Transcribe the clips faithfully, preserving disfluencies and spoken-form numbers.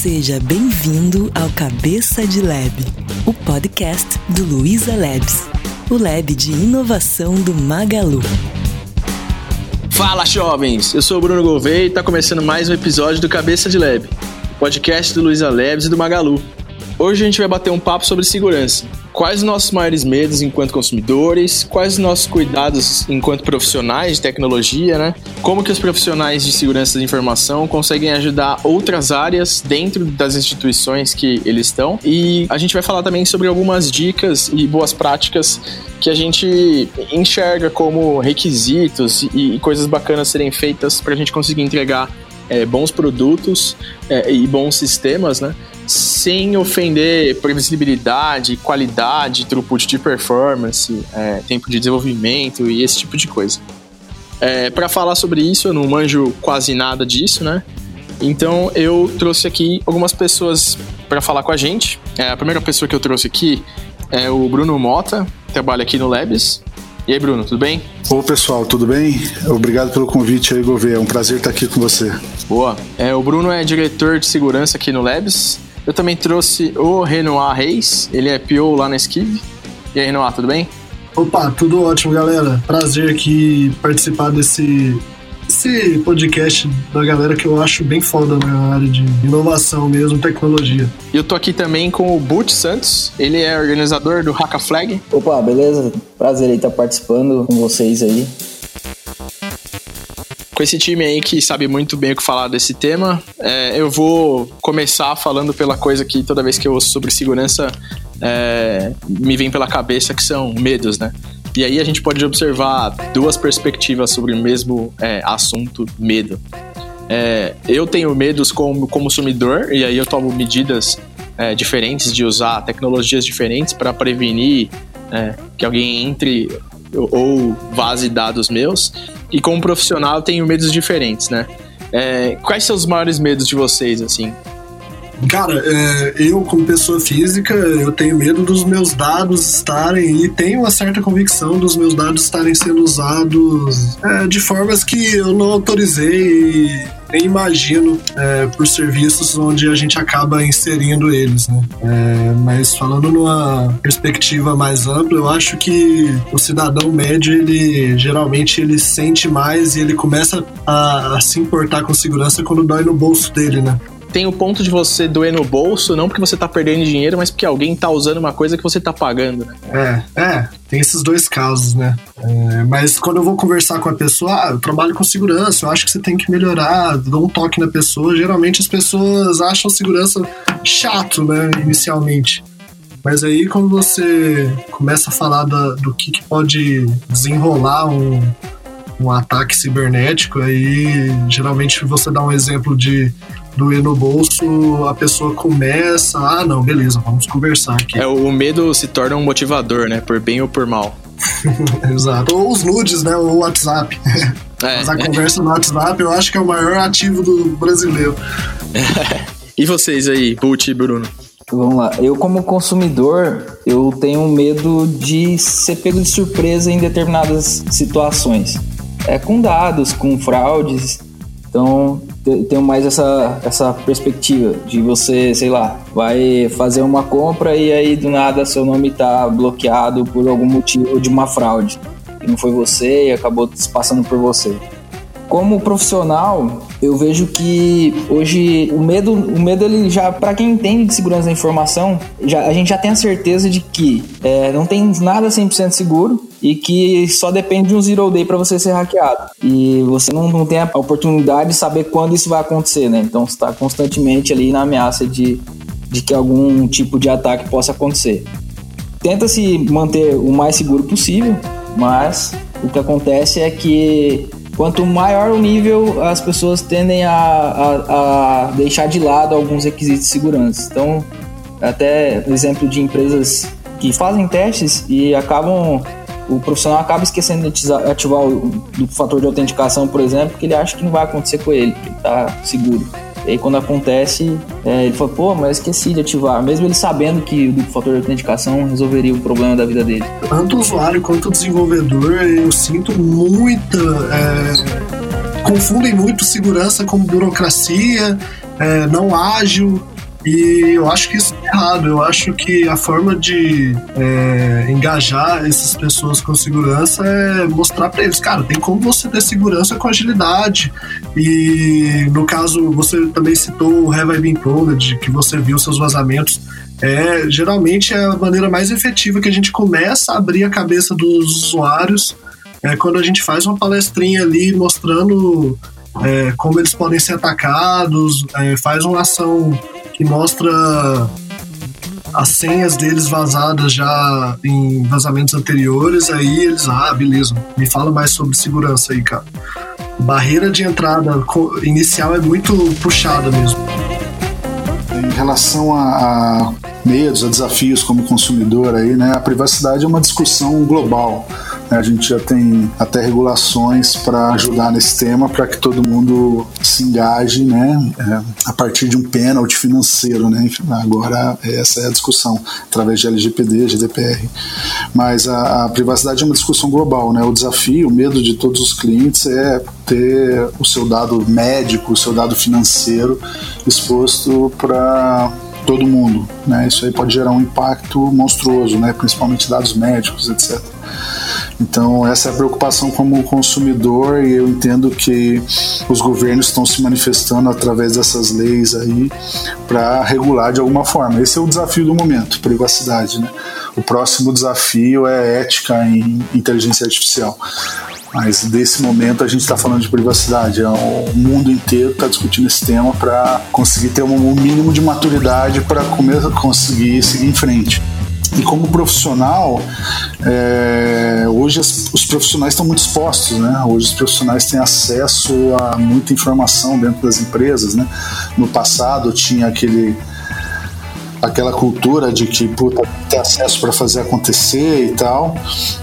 Seja bem-vindo ao Cabeça de Lab, o podcast do Luiza Labs, o lab de inovação do Magalu. Fala, jovens! Eu sou o Bruno Gouveia e está começando mais um episódio do Cabeça de Lab, o podcast do Luiza Labs e do Magalu. Hoje a gente vai bater um papo sobre segurança. Quais os nossos maiores medos enquanto consumidores? Quais os nossos cuidados enquanto profissionais de tecnologia, né? Como que os profissionais de segurança da informação conseguem ajudar outras áreas dentro das instituições que eles estão? E a gente vai falar também sobre algumas dicas e boas práticas que a gente enxerga como requisitos e, e coisas bacanas serem feitas para a gente conseguir entregar é, bons produtos é, e bons sistemas, né? Sem ofender previsibilidade, qualidade, throughput de performance, é, tempo de desenvolvimento e esse tipo de coisa. É, para falar sobre isso, eu não manjo quase nada disso, né? Então eu trouxe aqui algumas pessoas para falar com a gente. É, a primeira pessoa que eu trouxe aqui é o Bruno Mota, que trabalha aqui no Labs. E aí, Bruno, tudo bem? Ô, pessoal, tudo bem? Obrigado pelo convite aí, Gouveia. É um prazer estar aqui com você. Boa. É, o Bruno é diretor de segurança aqui no Labs. Eu também trouxe o Renoir Reis, ele é P O lá na Skive. E aí, Renoir, tudo bem? Opa, tudo ótimo, galera. Prazer aqui participar desse, desse podcast da galera que eu acho bem foda na área de inovação mesmo, tecnologia. E eu tô aqui também com o Butch Santos, ele é organizador do Hack a Flag. Opa, beleza? Prazer aí estar participando com vocês aí. Com esse time aí que sabe muito bem o que falar desse tema, é, eu vou começar falando pela coisa que toda vez que eu ouço sobre segurança é, me vem pela cabeça, que são medos, né? E aí a gente pode observar duas perspectivas sobre o mesmo é, assunto, medo. É, eu tenho medos como consumidor, e aí eu tomo medidas é, diferentes de usar tecnologias diferentes para prevenir é, que alguém entre ou vaze dados meus. E como profissional, eu tenho medos diferentes, né? É, quais são os maiores medos de vocês, assim? Cara, é, eu como pessoa física, eu tenho medo dos meus dados estarem, e tenho uma certa convicção dos meus dados estarem sendo usados é, de formas que eu não autorizei e nem imagino é, por serviços onde a gente acaba inserindo eles, né? É, mas falando numa perspectiva mais ampla, eu acho que o cidadão médio, ele geralmente ele sente mais e ele começa a, a se importar com segurança quando dói no bolso dele, né? Tem o ponto de você doer no bolso, não porque você tá perdendo dinheiro, mas porque alguém tá usando uma coisa que você tá pagando, né? É, é, tem esses dois casos, né? É, mas quando eu vou conversar com a pessoa, ah, eu trabalho com segurança, eu acho que você tem que melhorar, dou um toque na pessoa, geralmente as pessoas acham segurança chato, né, inicialmente. Mas aí quando você começa a falar da, do que, que pode desenrolar um, um ataque cibernético, aí geralmente você dá um exemplo de doer no bolso, a pessoa começa, ah não, beleza, vamos conversar aqui. É, o medo se torna um motivador, né, por bem ou por mal. Exato, ou os nudes, né, ou o WhatsApp. É. Mas a conversa no WhatsApp eu acho que é o maior ativo do brasileiro. E vocês aí, Butch e Bruno? Vamos lá, eu como consumidor, eu tenho medo de ser pego de surpresa em determinadas situações. É, com dados, com fraudes, então tenho mais essa, essa perspectiva de você, sei lá, vai fazer uma compra e aí do nada seu nome tá bloqueado por algum motivo de uma fraude. E não foi você e acabou se passando por você. Como profissional, eu vejo que hoje o medo, o medo ele já, para quem entende de segurança da informação, já, a gente já tem a certeza de que é, não tem nada cem por cento seguro e que só depende de um zero day para você ser hackeado. E você não, não tem a oportunidade de saber quando isso vai acontecer, né? Então você está constantemente ali na ameaça de, de que algum tipo de ataque possa acontecer. Tenta se manter o mais seguro possível, mas o que acontece é que quanto maior o nível, as pessoas tendem a, a, a deixar de lado alguns requisitos de segurança. Então, até exemplo de empresas que fazem testes e acabam, o profissional acaba esquecendo de ativar o, o fator de autenticação, por exemplo, porque ele acha que não vai acontecer com ele, que ele está seguro. E aí quando acontece, é, ele fala, pô, mas eu esqueci de ativar, mesmo ele sabendo que o fator de autenticação resolveria o problema da vida dele. Tanto o usuário quanto o desenvolvedor, eu sinto muita... É, confundem muito segurança com burocracia, é, não ágil, E eu acho que isso é errado. Eu acho que a forma de é, engajar essas pessoas com segurança é mostrar para eles, cara, tem como você ter segurança com agilidade. E no caso, você também citou o Have I Been Told, que você viu seus vazamentos. É, geralmente é a maneira mais efetiva que a gente começa a abrir a cabeça dos usuários é quando a gente faz uma palestrinha ali mostrando é, como eles podem ser atacados, é, faz uma ação que mostra as senhas deles vazadas já em vazamentos anteriores, aí eles, ah, beleza, me fala mais sobre segurança aí, cara. Barreira de entrada inicial é muito puxada mesmo. Em relação a, a medos, a desafios como consumidor, aí, né, a privacidade é uma discussão global. A gente já tem até regulações para ajudar nesse tema, para que todo mundo se engaje, né, é, a partir de um pênalti financeiro, né. Agora essa é a discussão, através de L G P D, G D P R. Mas a, a privacidade é uma discussão global, né. O desafio, o medo de todos os clientes é ter o seu dado médico, o seu dado financeiro exposto para todo mundo, né. Isso aí pode gerar um impacto monstruoso, né, principalmente dados médicos, etcétera. Então essa é a preocupação como consumidor, e eu entendo que os governos estão se manifestando através dessas leis aí para regular de alguma forma. Esse é o desafio do momento, privacidade, né? O próximo desafio é ética em inteligência artificial. Mas desse momento a gente está falando de privacidade. O mundo inteiro está discutindo esse tema para conseguir ter um mínimo de maturidade para conseguir seguir em frente. E como profissional, é, hoje as, os profissionais estão muito expostos, né? Hoje os profissionais têm acesso a muita informação dentro das empresas, né? No passado tinha aquele, aquela cultura de que, puta, ter acesso para fazer acontecer e tal.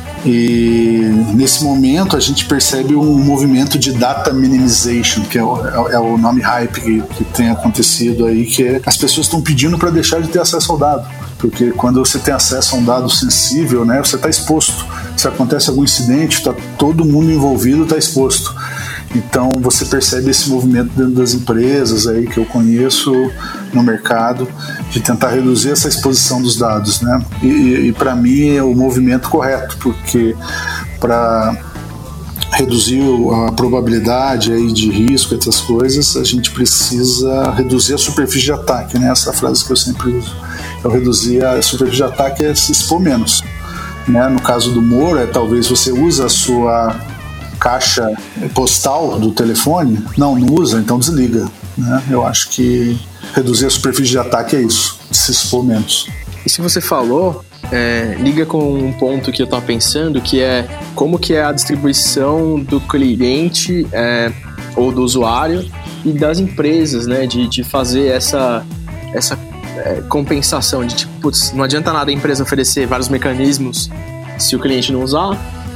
E nesse momento a gente percebe um movimento de data minimization, que é o, é o nome hype que, que tem acontecido aí, que é, as pessoas estão pedindo para deixar de ter acesso ao dado, porque quando você tem acesso a um dado sensível, né, você está exposto. Se acontece algum incidente, tá, todo mundo envolvido está exposto. Então você percebe esse movimento dentro das empresas aí que eu conheço no mercado, de tentar reduzir essa exposição dos dados, né? E, e, e para mim é o movimento correto, porque para reduzir a probabilidade aí de risco, essas coisas, a gente precisa reduzir a superfície de ataque, né? Essa frase que eu sempre uso. Eu reduzir a superfície de ataque é se expor menos, né? No caso do Moro, é talvez você use a sua caixa postal do telefone, não, não usa, então desliga, né? Eu acho que reduzir a superfície de ataque é isso, se expor menos. E se você falou, é, liga com um ponto que eu estava pensando, que é como que é a distribuição do cliente é, ou do usuário e das empresas, né, de, de fazer essa, essa é, compensação de tipo, putz, não adianta nada a empresa oferecer vários mecanismos se o cliente não usar,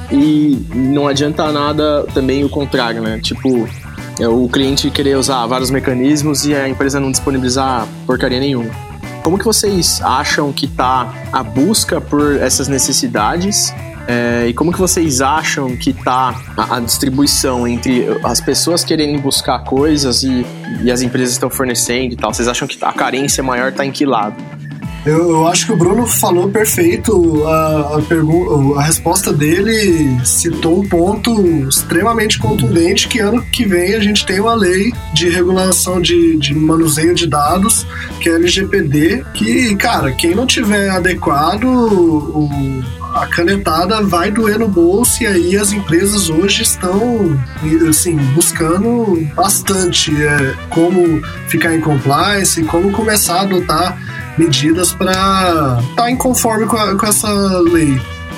e não adianta nada também o contrário, né? Tipo, é o cliente querer usar vários mecanismos e a empresa não disponibilizar porcaria nenhuma. Como que vocês acham que tá a busca por essas necessidades? É, e como que vocês acham que tá a, a distribuição entre as pessoas querendo buscar coisas e, e as empresas estão fornecendo e tal? Vocês acham que a carência maior tá em que lado? Eu, eu acho que o Bruno falou perfeito. A, a, pergu- a resposta dele citou um ponto extremamente contundente, que ano que vem a gente tem uma lei de regulação de, de manuseio de dados, que é L G P D, que, cara, quem não tiver adequado, o, a canetada vai doer no bolso, e aí as empresas hoje estão, assim, buscando bastante é, como ficar em compliance e como começar a adotar medidas para estar em conforme com, a, com essa lei.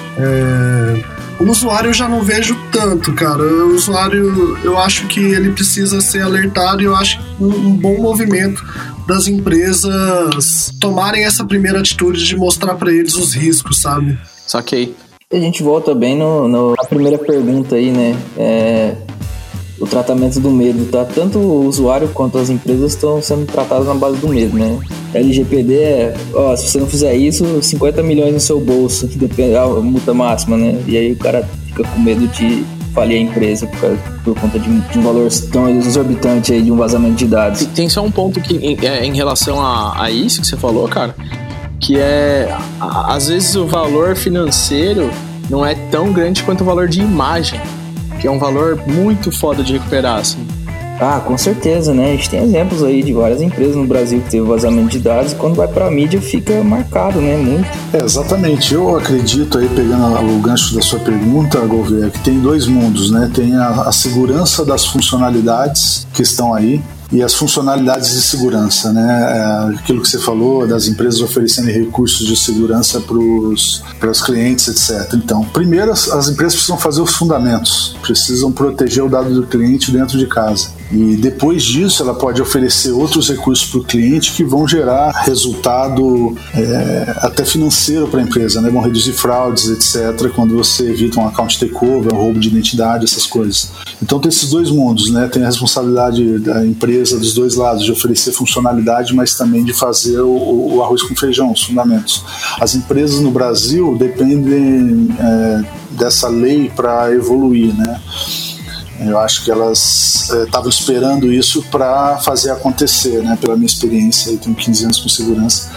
É, o usuário eu já não vejo tanto, cara. O usuário, eu acho que ele precisa ser alertado, e eu acho um, um bom movimento das empresas tomarem essa primeira atitude de mostrar para eles os riscos, sabe? Saquei. A gente volta bem no, no, na primeira pergunta aí, né? É, o tratamento do medo, tá? Tanto o usuário quanto as empresas estão sendo tratadas na base do medo, né? L G P D é, ó, se você não fizer isso, cinquenta milhões no seu bolso, depende da multa máxima, né? E aí o cara fica com medo de falir a empresa por, por conta de, de um valor tão exorbitante aí de um vazamento de dados. Tem, tem só um ponto que, em, é, em relação a, a isso que você falou, cara, que é, a, às vezes o valor financeiro não é tão grande quanto o valor de imagem, que é um valor muito foda de recuperar, assim. Ah, com certeza, né? A gente tem exemplos aí de várias empresas no Brasil que teve vazamento de dados e quando vai pra mídia fica marcado, né? Muito. É, exatamente. Eu acredito aí, pegando o gancho da sua pergunta, Gouveia, que tem dois mundos, né? Tem a, a segurança das funcionalidades que estão aí e as funcionalidades de segurança, né? É aquilo que você falou das empresas oferecendo recursos de segurança para os clientes, etcétera. Então, primeiro as, as empresas precisam fazer os fundamentos, precisam proteger o dado do cliente dentro de casa. E depois disso ela pode oferecer outros recursos para o cliente que vão gerar resultado é, até financeiro para a empresa, né? Vão reduzir fraudes, etcétera, quando você evita um account takeover, um roubo de identidade, essas coisas. Então tem esses dois mundos, né? Tem a responsabilidade da empresa dos dois lados, de oferecer funcionalidade, mas também de fazer o, o arroz com feijão, os fundamentos. As empresas no Brasil dependem é, dessa lei para evoluir, né? Eu acho que elas estavam é, esperando isso para fazer acontecer, né? Pela minha experiência, eu tenho quinze anos com segurança.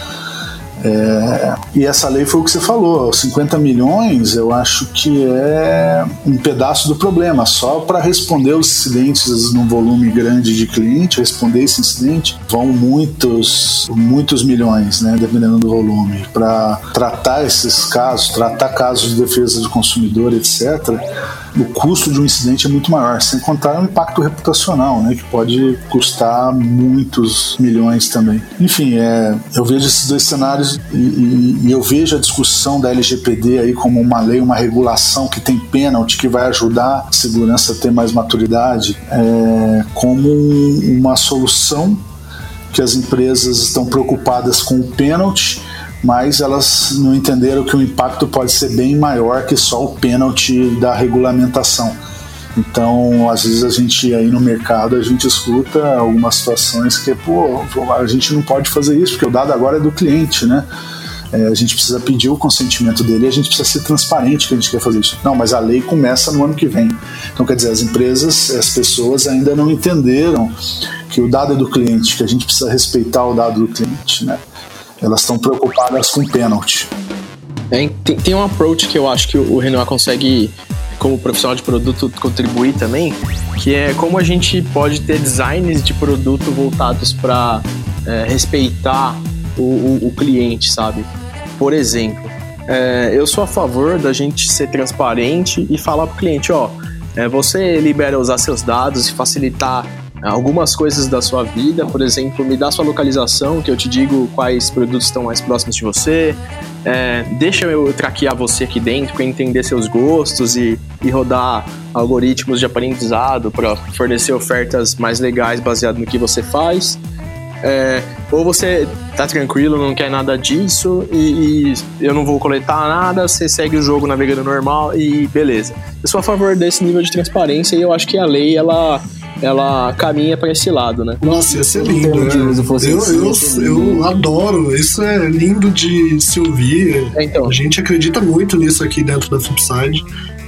É, e essa lei foi o que você falou, cinquenta milhões eu acho que é um pedaço do problema, só para responder os incidentes num volume grande de cliente, responder esse incidente, vão muitos, muitos milhões, né, dependendo do volume, para tratar esses casos, tratar casos de defesa do consumidor, etcétera. O custo de um incidente é muito maior, sem contar o impacto reputacional, né, que pode custar muitos milhões também. Enfim, é, eu vejo esses dois cenários e, e, e eu vejo a discussão da L G P D aí como uma lei, uma regulação que tem pênalti, que vai ajudar a segurança a ter mais maturidade, é, como uma solução que as empresas estão preocupadas com o pênalti, mas elas não entenderam que o impacto pode ser bem maior que só o pênalti da regulamentação. Então, às vezes a gente aí no mercado, a gente escuta algumas situações que, pô, a gente não pode fazer isso, porque o dado agora é do cliente, né? É, a gente precisa pedir o consentimento dele e a gente precisa ser transparente que a gente quer fazer isso. Não, mas a lei começa no ano que vem. Então, quer dizer, as empresas, as pessoas ainda não entenderam que o dado é do cliente, que a gente precisa respeitar o dado do cliente, né? Elas estão preocupadas com pênalti. É, tem, tem um approach que eu acho que o Renoir consegue, como profissional de produto, contribuir também, que é como a gente pode ter designs de produto voltados para é, respeitar o, o, o cliente, sabe? Por exemplo, é, eu sou a favor da gente ser transparente e falar para o cliente, ó, é, você libera usar seus dados e facilitar algumas coisas da sua vida, por exemplo, me dá sua localização, que eu te digo quais produtos estão mais próximos de você, é, deixa eu traquear você aqui dentro para entender seus gostos e, e rodar algoritmos de aprendizado para fornecer ofertas mais legais baseado no que você faz. É, ou você tá tranquilo, não quer nada disso e, e eu não vou coletar nada, você segue o jogo navegando normal e beleza. Eu sou a favor desse nível de transparência e eu acho que a lei, ela ela caminha para esse lado, né? Nossa, ia ser lindo, né? Eu, eu, eu adoro, isso é lindo de se ouvir. É, então. A gente acredita muito nisso aqui dentro da Flipside.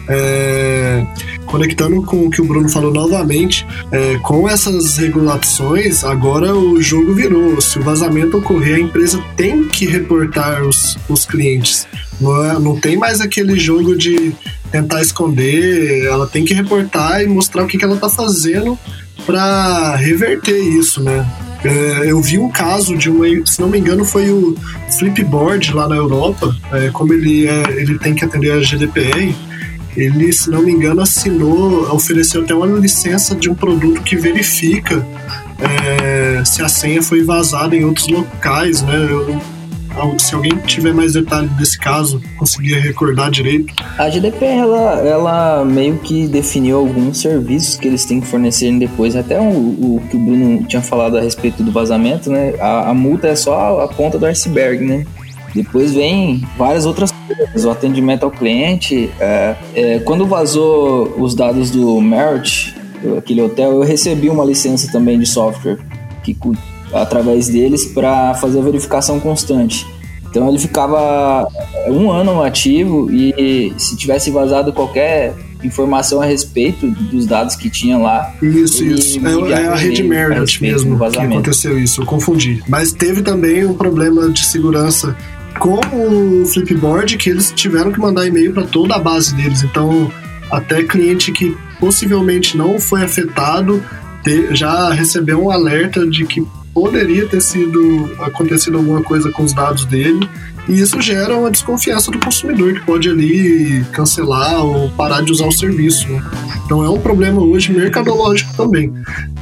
É, conectando com o que o Bruno falou novamente, é, com essas regulações, agora o jogo virou. Se o vazamento ocorrer, a empresa tem que reportar os, os clientes. Não, é, não tem mais aquele jogo de tentar esconder, ela tem que reportar e mostrar o que, que ela está fazendo para reverter isso, né? É, eu vi um caso de uma, se não me engano, foi o Flipboard lá na Europa, é, como ele, é, ele tem que atender a G D P R. Ele, se não me engano, assinou, ofereceu até uma licença de um produto que verifica é, se a senha foi vazada em outros locais, né? Eu, se alguém tiver mais detalhes desse caso, conseguir recordar direito. A G D P R, ela, ela meio que definiu alguns serviços que eles têm que fornecer depois. Até o, o que o Bruno tinha falado a respeito do vazamento, né? A, a multa é só a ponta do iceberg, né? Depois vem várias outras coisas, o atendimento ao cliente. É, é, quando vazou os dados do Marriott, aquele hotel, eu recebi uma licença também de software que, através deles para fazer a verificação constante. Então ele ficava um ano ativo e se tivesse vazado qualquer informação a respeito dos dados que tinha lá. Isso, isso. É, é a rede Meredith mesmo que aconteceu isso, eu confundi. Mas teve também um problema de segurança com o Flipboard, que eles tiveram que mandar e-mail para toda a base deles. Então, até cliente que possivelmente não foi afetado te, já recebeu um alerta de que poderia ter sido acontecido alguma coisa com os dados dele. E isso gera uma desconfiança do consumidor, que pode ali cancelar ou parar de usar o serviço, né? Então é um problema hoje mercadológico também.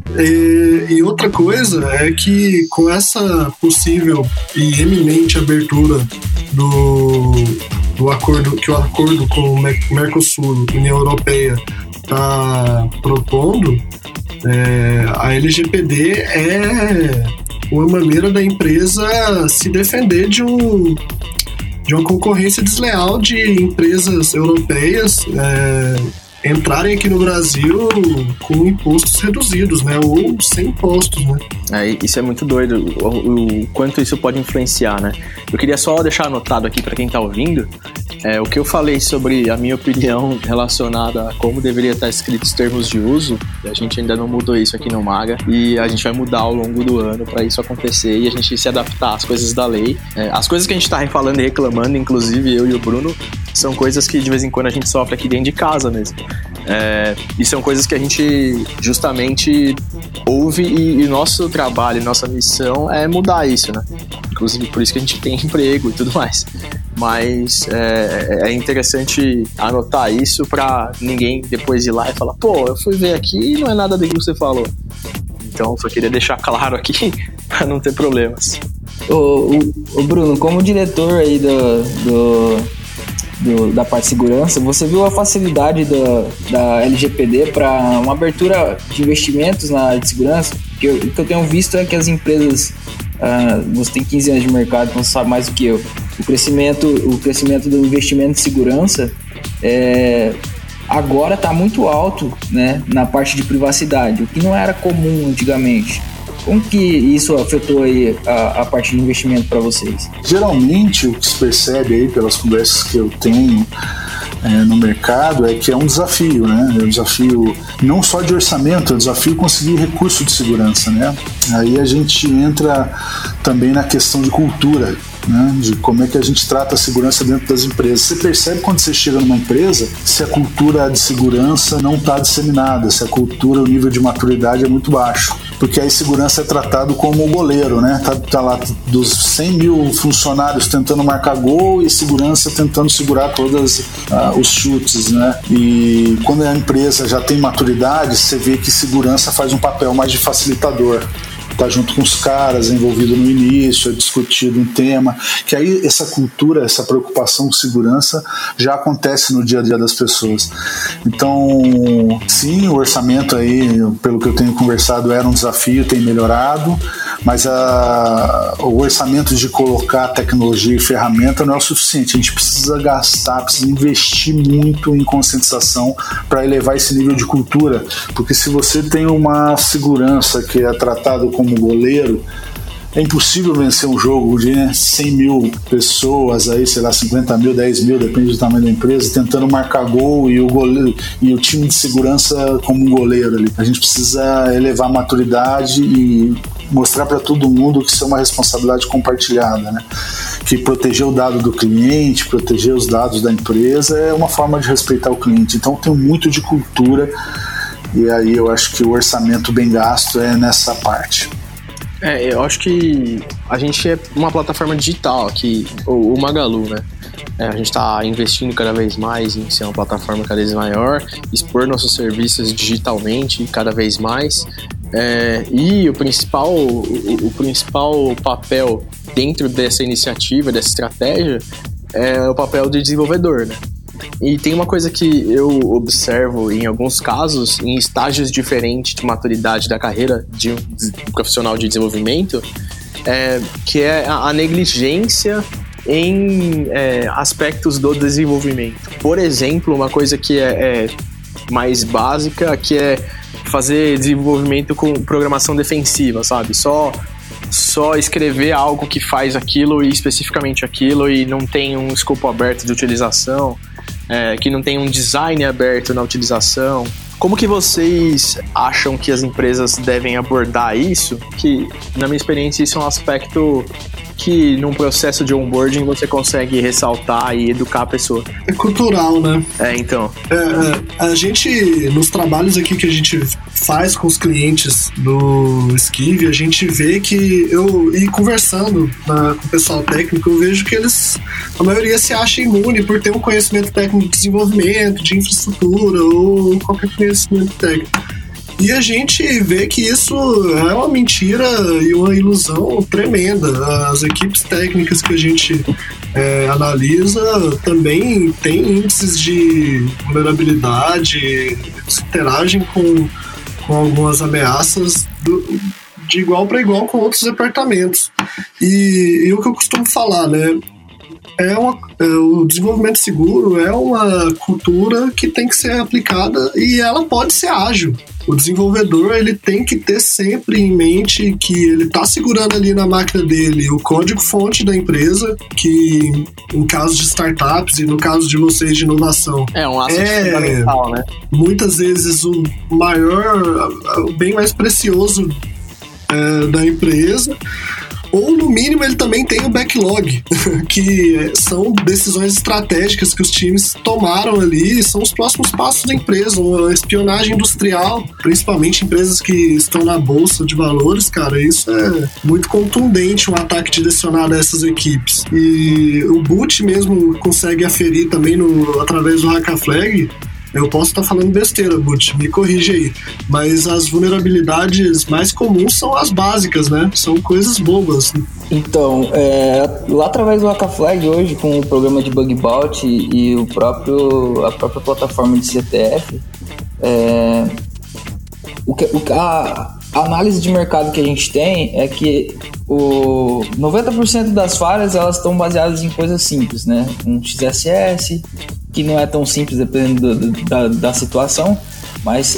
E, e outra coisa é que com essa possível e eminente abertura do, do acordo, que o acordo com o Mercosul, União Europeia, está propondo, é, a L G P D é uma maneira da empresa se defender de, um, de uma concorrência desleal de empresas europeias é, entrarem aqui no Brasil com impostos reduzidos, né? Ou sem impostos, né? É, isso é muito doido, o, o quanto isso pode influenciar, né? Eu queria só deixar anotado aqui para quem tá ouvindo, é, o que eu falei sobre a minha opinião relacionada a como deveria estar escrito os termos de uso. A gente ainda não mudou isso aqui no Maga e a gente vai mudar ao longo do ano para isso acontecer e a gente se adaptar às coisas da lei. É, as coisas que a gente tá falando e reclamando, inclusive eu e o Bruno, são coisas que de vez em quando a gente sofre aqui dentro de casa mesmo. É, e são coisas que a gente justamente ouve e, e nosso trabalho, nossa missão é mudar isso, né? Inclusive por isso que a gente tem emprego e tudo mais. Mas é, é interessante anotar isso pra ninguém depois ir lá e falar, pô, eu fui ver aqui e não é nada daquilo que você falou. Então só queria deixar claro aqui pra não ter problemas. Ô, ô, ô Bruno, como diretor aí do... do... Do, da parte de segurança, você viu a facilidade da, da L G P D para uma abertura de investimentos na área de segurança? Porque eu, o que eu tenho visto é que as empresas, uh, você tem quinze anos de mercado, então você sabe mais do que eu, o crescimento, o crescimento do investimento em segurança é, agora está muito alto, né, na parte de privacidade, o que não era comum antigamente. Como que isso afetou aí a, a parte de investimento para vocês? Geralmente, o que se percebe aí pelas conversas que eu tenho é, no mercado é que é um desafio, né? É um desafio não só de orçamento, é um desafio conseguir recurso de segurança, né? Aí a gente entra também na questão de cultura, né, de como é que a gente trata a segurança dentro das empresas. Você percebe quando você chega numa empresa se a cultura de segurança não está disseminada, se a cultura, o nível de maturidade é muito baixo, porque aí segurança é tratado como o goleiro, né? Tá, tá lá dos cem mil funcionários tentando marcar gol e segurança tentando segurar todos uh, os chutes, né? E quando a empresa já tem maturidade, você vê que segurança faz um papel mais de facilitador. Tá junto com os caras, envolvido no início, é discutido um tema, que aí essa cultura, essa preocupação com segurança já acontece no dia a dia das pessoas. Então, sim, o orçamento aí, pelo que eu tenho conversado, era um desafio, tem melhorado, mas a, o orçamento de colocar tecnologia e ferramenta não é o suficiente. A gente precisa gastar, precisa investir muito em conscientização para elevar esse nível de cultura, porque se você tem uma segurança que é tratado como goleiro, é impossível vencer um jogo de né, cem mil pessoas, aí, sei lá, cinquenta mil, dez mil, depende do tamanho da empresa, tentando marcar gol e o, goleiro, e o time de segurança como um goleiro ali. A gente precisa elevar a maturidade e mostrar para todo mundo que isso é uma responsabilidade compartilhada, né? Que proteger o dado do cliente, proteger os dados da empresa é uma forma de respeitar o cliente. Então tem muito de cultura e aí eu acho que o orçamento bem gasto é nessa parte. É, eu acho que a gente é uma plataforma digital aqui, o, o Magalu, né? É, a gente está investindo cada vez mais em ser uma plataforma cada vez maior, expor nossos serviços digitalmente cada vez mais. É, e o principal, o, o principal papel dentro dessa iniciativa, dessa estratégia, é o papel de desenvolvedor, né? E tem uma coisa que eu observo em alguns casos, em estágios diferentes de maturidade da carreira de um profissional de desenvolvimento, é, que é a negligência em é, aspectos do desenvolvimento. Por exemplo, uma coisa que é, é mais básica, que é fazer desenvolvimento com programação defensiva, sabe? Só, só escrever algo que faz aquilo e especificamente aquilo e não tem um escopo aberto de utilização. é, que não tem um design aberto na utilização. Como que vocês acham que as empresas devem abordar isso? Que, na minha experiência, isso é um aspecto que num processo de onboarding você consegue ressaltar e educar a pessoa. É cultural, né? É, então. É, é, a gente, nos trabalhos aqui que a gente faz com os clientes do Skive, a gente vê que eu, e conversando na, com o pessoal técnico, eu vejo que eles, a maioria se acha imune por ter um conhecimento técnico de desenvolvimento, de infraestrutura ou qualquer conhecimento técnico. E a gente vê que isso é uma mentira e uma ilusão tremenda. As equipes técnicas que a gente é, analisa também têm índices de vulnerabilidade, interagem com, com algumas ameaças do, de igual para igual com outros departamentos. E, e o que eu costumo falar, né? É uma, é, o desenvolvimento seguro é uma cultura que tem que ser aplicada e ela pode ser ágil. O desenvolvedor ele tem que ter sempre em mente que ele está segurando ali na máquina dele o código-fonte da empresa, que em caso de startups e no caso de vocês de inovação é um asset é, fundamental, né? Muitas vezes o maior, o bem mais precioso é, da empresa. Ou, no mínimo, ele também tem o backlog, que são decisões estratégicas que os times tomaram ali, são os próximos passos da empresa, uma espionagem industrial, principalmente empresas que estão na bolsa de valores, cara, isso é muito contundente, um ataque direcionado a essas equipes. E o boot mesmo consegue aferir também no, através do Hackaflag. Eu posso estar falando besteira, Butch, me corrige aí. Mas as vulnerabilidades mais comuns são as básicas, né? São coisas bobas. Então, é, lá através do Hackaflag hoje, com o programa de Bug Bounty e o próprio, a própria plataforma de C T F, é, o que, o, a, a análise de mercado que a gente tem é que o noventa por cento das falhas elas estão baseadas em coisas simples, né? Um X S S, que não é tão simples dependendo da, da, da situação, mas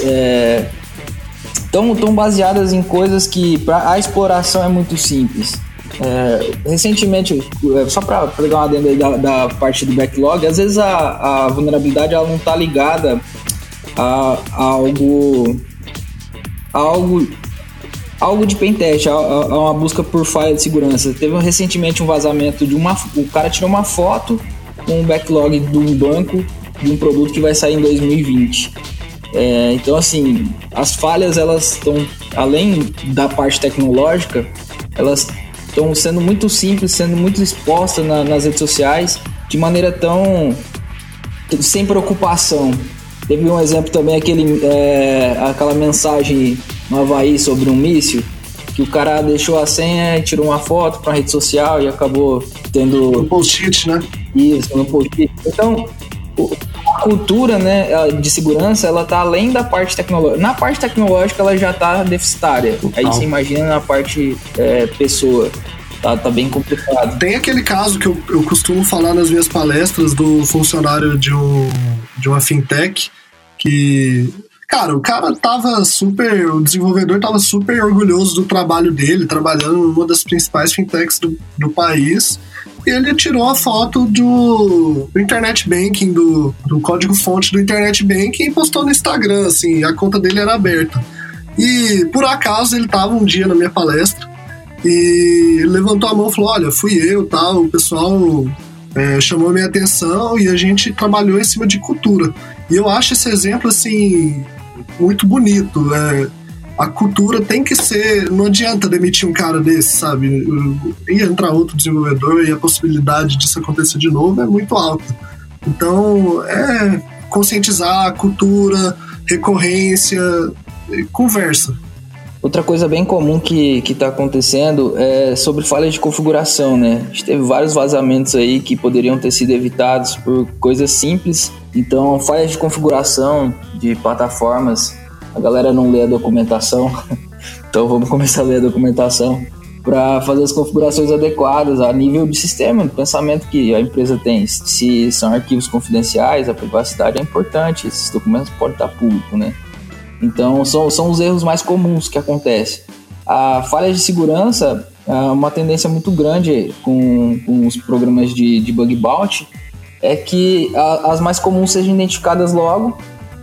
estão é, baseadas em coisas que pra, a exploração é muito simples. É, recentemente, só para pegar uma adenda da, da parte do backlog, às vezes a, a vulnerabilidade ela não está ligada a, a algo, a algo, algo de pentest, a, a uma busca por falha de segurança. Teve recentemente um vazamento de uma, o cara tirou uma foto com um backlog de um banco de um produto que vai sair em dois mil e vinte. É, então, assim, as falhas, elas estão, além da parte tecnológica, elas estão sendo muito simples, sendo muito expostas na, nas redes sociais, de maneira tão sem preocupação. Teve um exemplo também, aquele, é, aquela mensagem no Havaí sobre um míssil, que o cara deixou a senha e tirou uma foto para a rede social e acabou tendo... Um post-it, né? Isso, um post-it. Então, a cultura, né, de segurança, ela tá além da parte tecnológica. Na parte tecnológica, ela já tá deficitária. Aí você imagina na parte é, pessoa. Tá, tá bem complicado. Tem aquele caso que eu, eu costumo falar nas minhas palestras do funcionário de, um, de uma fintech que... Cara, o cara tava super... O desenvolvedor tava super orgulhoso do trabalho dele, trabalhando em uma das principais fintechs do, do país. E ele tirou a foto do, do Internet Banking, do, do código-fonte do Internet Banking e postou no Instagram, assim, a conta dele era aberta. E, por acaso, ele tava um dia na minha palestra e levantou a mão e falou, olha, fui eu, tal, o pessoal é, chamou a minha atenção e a gente trabalhou em cima de cultura. E eu acho esse exemplo, assim, muito bonito. É, a cultura tem que ser... Não adianta demitir um cara desse, sabe? E entrar outro desenvolvedor e a possibilidade disso acontecer de novo é muito alta. Então, é conscientizar a cultura, recorrência, conversa. Outra coisa bem comum que que está acontecendo é sobre falhas de configuração, né? A gente teve vários vazamentos aí que poderiam ter sido evitados por coisas simples. Então, falhas de configuração de plataformas, a galera não lê a documentação. Então, vamos começar a ler a documentação para fazer as configurações adequadas a nível de sistema, do pensamento que a empresa tem. Se são arquivos confidenciais, a privacidade é importante, esses documentos podem estar públicos, né? Então, são, são os erros mais comuns que acontecem. A falha de segurança é uma tendência muito grande com, com os programas de, de bug bounty, é que a, as mais comuns sejam identificadas logo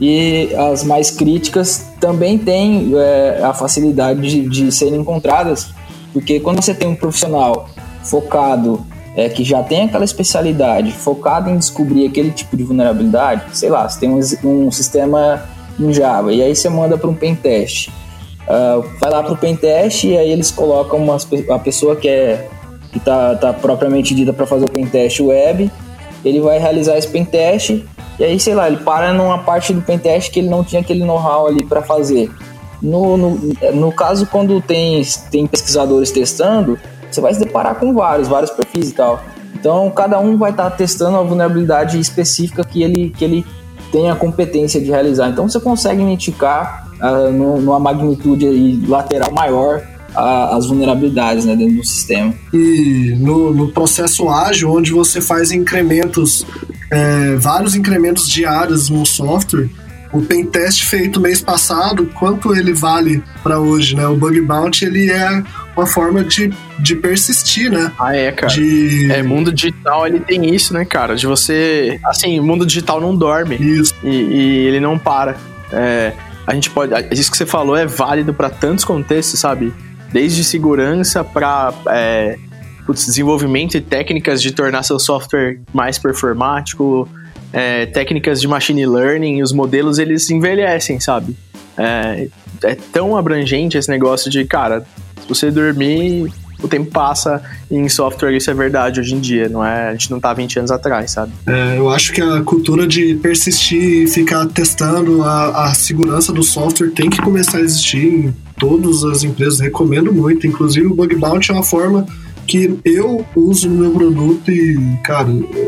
e as mais críticas também têm é, a facilidade de, de serem encontradas, porque quando você tem um profissional focado, é, que já tem aquela especialidade, focado em descobrir aquele tipo de vulnerabilidade, sei lá, você tem um, um sistema em Java e aí você manda para um pentest, uh, vai lá para o pentest e aí eles colocam uma, uma pessoa que é que está tá propriamente dita para fazer o pentest web, ele vai realizar esse pentest e aí, sei lá, ele para numa parte do pentest que ele não tinha aquele know-how ali para fazer. No, no, no caso, quando tem, tem pesquisadores testando, você vai se deparar com vários, vários perfis e tal. Então, cada um vai estar testando a vulnerabilidade específica que ele, que ele tem a competência de realizar. Então, você consegue identificar uh, no, numa magnitude lateral maior uh, as vulnerabilidades, né, dentro do sistema. E no, no processo ágil, onde você faz incrementos, é, vários incrementos diários no software, o pentest feito mês passado, quanto ele vale para hoje, né? O bug bounty, ele é uma forma de, de persistir, né? Ah, é, cara. De... É, mundo digital, ele tem isso, né, cara? De você... Assim, o mundo digital não dorme. Isso. E, e ele não para. É, a gente pode... Isso que você falou é válido para tantos contextos, sabe? Desde segurança para... É, putz, desenvolvimento e técnicas de tornar seu software mais performático... É, técnicas de machine learning, os modelos eles envelhecem, sabe? É, é tão abrangente esse negócio de, cara, se você dormir, o tempo passa, e em software isso é verdade hoje em dia, não é? A gente não tá vinte anos atrás, sabe? É, eu acho que a cultura de persistir e ficar testando a, a segurança do software tem que começar a existir em todas as empresas, recomendo muito, inclusive o bug bounty é uma forma que eu uso no meu produto e, cara,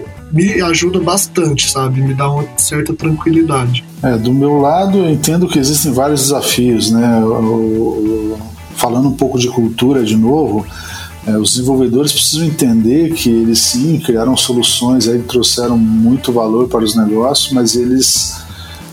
me ajuda bastante, sabe? Me dá uma certa tranquilidade. É, do meu lado, eu entendo que existem vários desafios, né? Eu, eu, falando um pouco de cultura de novo, é, os desenvolvedores precisam entender que eles sim criaram soluções aí que trouxeram muito valor para os negócios, mas eles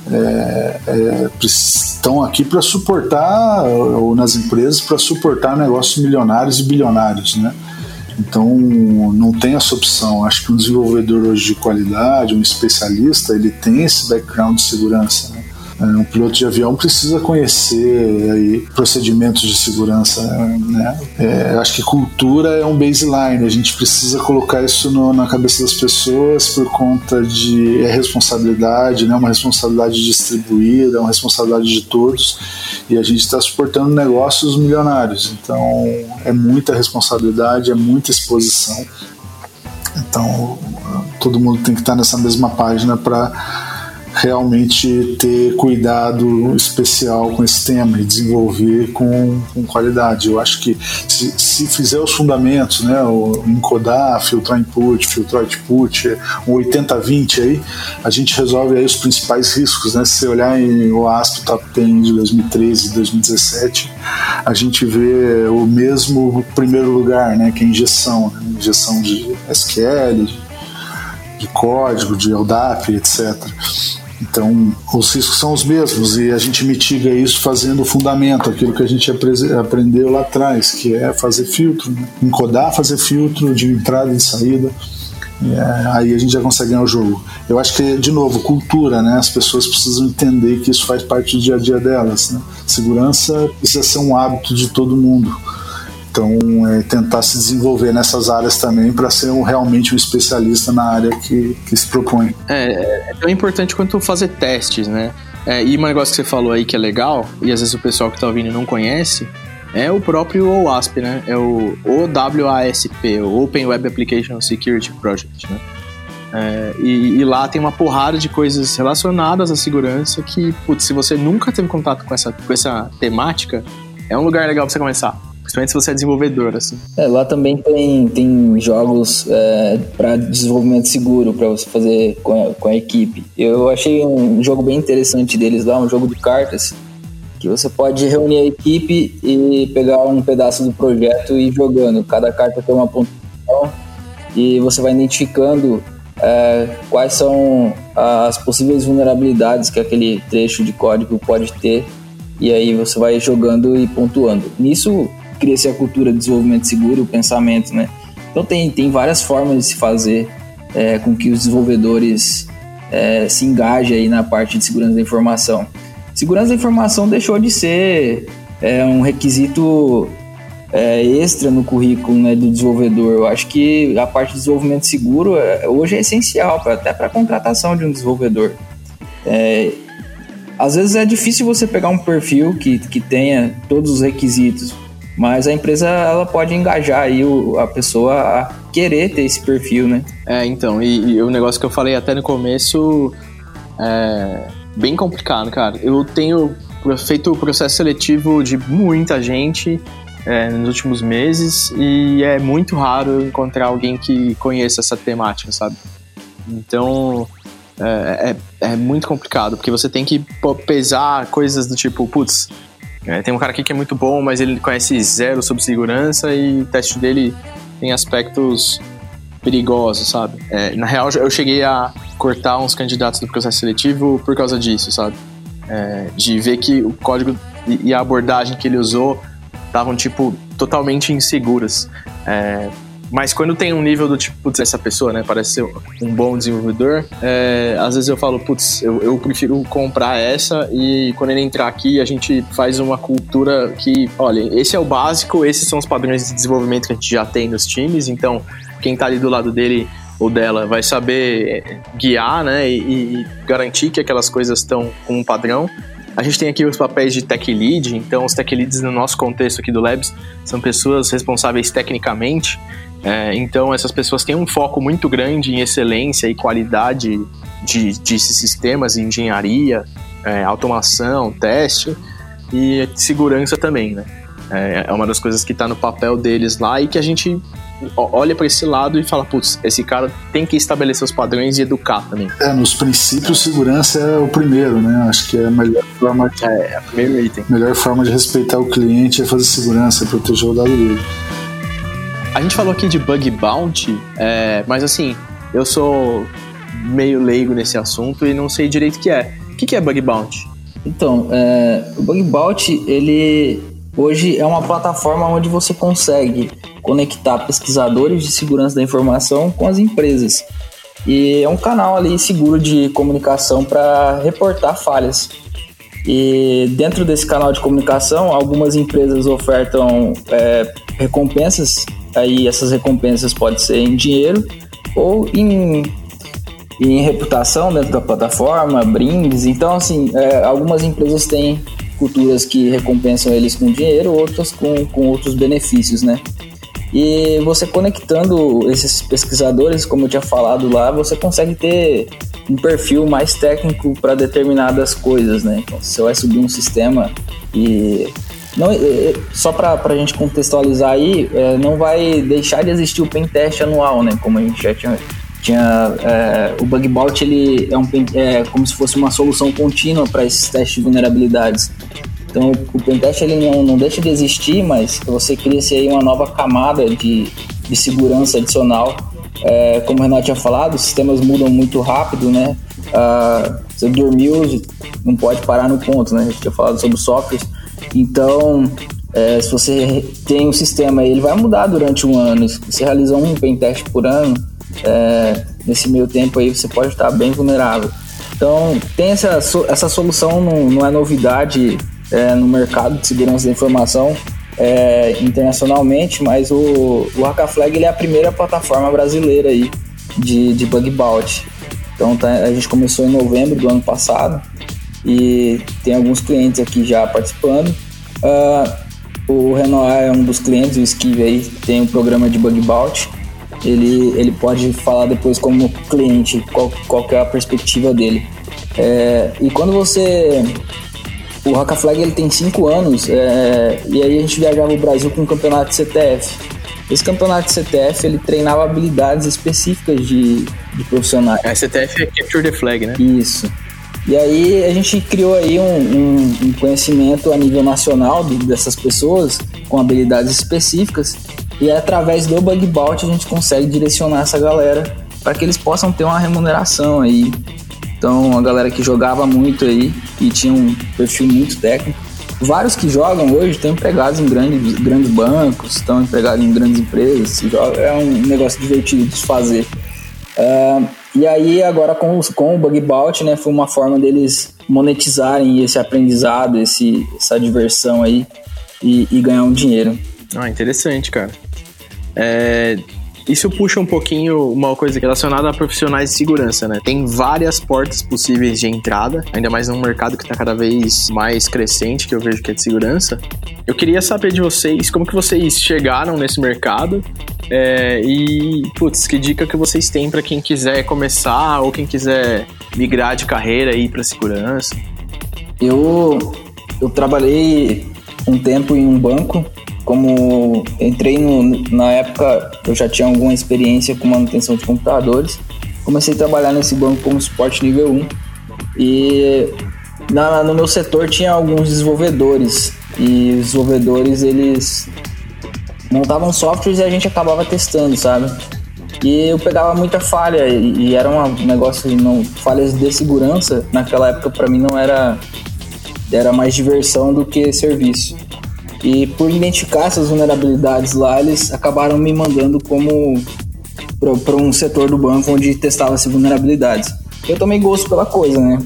é, é, estão aqui para suportar, ou nas empresas, para suportar negócios milionários e bilionários, né? Então, não tem essa opção. Acho que um desenvolvedor hoje de qualidade, um especialista, ele tem esse background de segurança, né? Um piloto de avião precisa conhecer aí, procedimentos de segurança, né? É, acho que cultura é um baseline, a gente precisa colocar isso no, na cabeça das pessoas por conta de é responsabilidade, né? Uma responsabilidade distribuída, é uma responsabilidade de todos, e a gente está suportando negócios milionários, então é muita responsabilidade, é muita exposição, então todo mundo tem que estar nessa mesma página para realmente ter cuidado especial com esse tema e desenvolver com, com qualidade. Eu acho que se, se fizer os fundamentos, né, o encodar, filtrar input, filtrar output, um oitenta vinte aí, a gente resolve aí os principais riscos, né? Se você olhar em o ASP Top dez de dois mil e treze e dois mil e dezessete, a gente vê o mesmo primeiro lugar, né, que é a injeção, né? Injeção de S Q L, de, de código, de L D A P, etcétera. Então, os riscos são os mesmos e a gente mitiga isso fazendo o fundamento, aquilo que a gente apre- aprendeu lá atrás, que é fazer filtro, né? Encodar, fazer filtro de entrada e de saída, e é, aí a gente já consegue ganhar o jogo. Eu acho que, de novo, cultura, né? As pessoas precisam entender que isso faz parte do dia a dia delas, né? Segurança precisa ser um hábito de todo mundo. Então, é tentar se desenvolver nessas áreas também para ser um, realmente um especialista na área que, que se propõe. É, é tão importante quanto fazer testes, né? É, e um negócio que você falou aí que é legal, e às vezes o pessoal que está ouvindo não conhece, é o próprio O W A S P, né? É o O W A S P, o Open Web Application Security Project, né? É, e, e lá tem uma porrada de coisas relacionadas à segurança que, putz, se você nunca teve contato com essa, com essa temática, é um lugar legal para você começar. Principalmente se você é desenvolvedor, assim. É, lá também tem, tem jogos é, para desenvolvimento seguro, para você fazer com a, com a equipe. Eu achei um jogo bem interessante deles lá, um jogo de cartas, que você pode reunir a equipe e pegar um pedaço do projeto e ir jogando. Cada carta tem uma pontuação e você vai identificando é, quais são as possíveis vulnerabilidades que aquele trecho de código pode ter, e aí você vai jogando e pontuando. Nisso cria-se a cultura de desenvolvimento seguro, o pensamento, né? Então tem, tem várias formas de se fazer é, com que os desenvolvedores é, se engajem aí na parte de segurança da informação. Segurança da informação deixou de ser é, um requisito é, extra no currículo, né, do desenvolvedor. Eu acho que a parte de desenvolvimento seguro é, hoje é essencial pra, até para a contratação de um desenvolvedor. É, às vezes é difícil você pegar um perfil que, que tenha todos os requisitos, mas a empresa ela pode engajar aí o, a pessoa a querer ter esse perfil, né? É, então, e, e o negócio que eu falei até no começo é bem complicado, cara. Eu tenho feito o processo seletivo de muita gente é, nos últimos meses e é muito raro encontrar alguém que conheça essa temática, sabe? Então, é, é, é muito complicado, porque você tem que pesar coisas do tipo, putz, é, tem um cara aqui que é muito bom, mas ele conhece zero sobre segurança e o teste dele tem aspectos perigosos, sabe? É, na real, eu cheguei a cortar uns candidatos do processo seletivo por causa disso, sabe? É, de ver que o código e a abordagem que ele usou estavam, tipo, totalmente inseguras. É, mas quando tem um nível do tipo, putz, essa pessoa, né, parece ser um bom desenvolvedor, é, às vezes eu falo, putz, eu, eu prefiro comprar essa e quando ele entrar aqui a gente faz uma cultura que, olha, esse é o básico, esses são os padrões de desenvolvimento que a gente já tem nos times, então quem tá ali do lado dele ou dela vai saber guiar, né, e, e garantir que aquelas coisas estão com um padrão. A gente tem aqui os papéis de tech lead, então os tech leads no nosso contexto aqui do Labs são pessoas responsáveis tecnicamente, é, então essas pessoas têm um foco muito grande em excelência e qualidade de, de sistemas, engenharia, é, automação, teste e segurança também, né? É uma das coisas que está no papel deles lá e que a gente olha para esse lado e fala, putz, esse cara tem que estabelecer os padrões e educar também. É, nos princípios, segurança é o primeiro, né? Acho que é a melhor forma de, é, é a primeiro item. melhor forma de respeitar o cliente é fazer segurança, é proteger o dado dele. A gente falou aqui de bug bounty, é, mas assim, eu sou meio leigo nesse assunto e não sei direito o que é. O que é bug bounty? Então, é, o bug bounty, ele hoje é uma plataforma onde você consegue conectar pesquisadores de segurança da informação com as empresas. E é um canal ali seguro de comunicação para reportar falhas. E dentro desse canal de comunicação, algumas empresas ofertam é, recompensas. Aí essas recompensas podem ser em dinheiro ou em, em reputação dentro da plataforma, brindes. Então, assim, é, algumas empresas têm culturas que recompensam eles com dinheiro, outras com, com outros benefícios, né? E você conectando esses pesquisadores, como eu tinha falado lá, você consegue ter um perfil mais técnico para determinadas coisas, né? Então, você vai subir um sistema e... Não, só para a gente contextualizar aí, é, não vai deixar de existir o pentest anual, né? Como a gente já tinha... tinha é, o bug bounty, ele é, um, é como se fosse uma solução contínua para esses testes de vulnerabilidades. Então o pentest ele não, não deixa de existir, mas você cria-se aí uma nova camada de, de segurança adicional. É, como o Renato tinha falado, os sistemas mudam muito rápido, né? Ah, você dormiu, não pode parar no ponto, né? A gente tinha falado sobre softwares. Então, é, se você tem um sistema aí, ele vai mudar durante um ano. Se você realiza um pentest por ano, é, nesse meio tempo aí você pode estar bem vulnerável. Então, tem essa, essa solução, não, não é novidade é, no mercado de segurança da informação é, internacionalmente, mas o, o Hackaflag ele é a primeira plataforma brasileira aí de, de bug bounty. Então tá, a gente começou em novembro do ano passado e tem alguns clientes aqui já participando. Uh, o Renoir é um dos clientes, o Skive aí tem um programa de bug bounty. Ele, ele pode falar depois como cliente qual, qual que é a perspectiva dele. É, e quando você... O Hackaflag ele tem cinco anos é, e aí a gente viajava o Brasil com um campeonato de C T F. Esse campeonato de C T F ele treinava habilidades específicas de, de profissionais. A C T F é Capture the Flag, né? Isso. E aí a gente criou aí um, um, um conhecimento a nível nacional de, dessas pessoas com habilidades específicas. E através do bug bounty a gente consegue direcionar essa galera para que eles possam ter uma remuneração aí. Então a galera que jogava muito aí e tinha um perfil muito técnico. Vários que jogam hoje estão empregados em grandes, grandes bancos, estão empregados em grandes empresas. É um negócio divertido de se fazer. Uh, e aí agora com, com o Bug Bounty, né, foi uma forma deles monetizarem esse aprendizado, esse, essa diversão aí e, e ganhar um dinheiro. Ah, interessante, cara. É... Isso puxa um pouquinho uma coisa relacionada a profissionais de segurança, né? Tem várias portas possíveis de entrada, ainda mais num mercado que tá cada vez mais crescente, que eu vejo que é de segurança. Eu queria saber de vocês, como que vocês chegaram nesse mercado é, e, putz, que dica que vocês têm para quem quiser começar ou quem quiser migrar de carreira e ir pra segurança? Eu, eu trabalhei um tempo em um banco. Como entrei no, na época, eu já tinha alguma experiência com manutenção de computadores. Comecei a trabalhar nesse banco como suporte nível um. E na, no meu setor tinha alguns desenvolvedores. E os desenvolvedores, eles montavam softwares e a gente acabava testando, sabe? E eu pegava muita falha. E, e era um negócio, não, falhas de segurança. Naquela época, para mim, não era, era mais diversão do que serviço. E por identificar essas vulnerabilidades lá, eles acabaram me mandando como para um setor do banco onde testava essas vulnerabilidades. Eu tomei gosto pela coisa, né?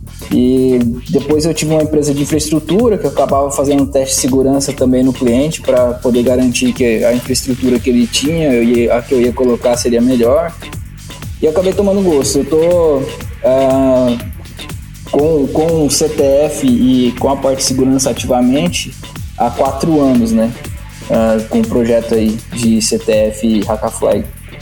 E depois eu tive uma empresa de infraestrutura que eu acabava fazendo um teste de segurança também no cliente para poder garantir que a infraestrutura que ele tinha e a que eu ia colocar seria melhor. E eu acabei tomando gosto. Eu tô uh, com, com o C T F e com a parte de segurança ativamente há quatro anos, né? Uh, com o projeto aí de C T F e Hackaflag.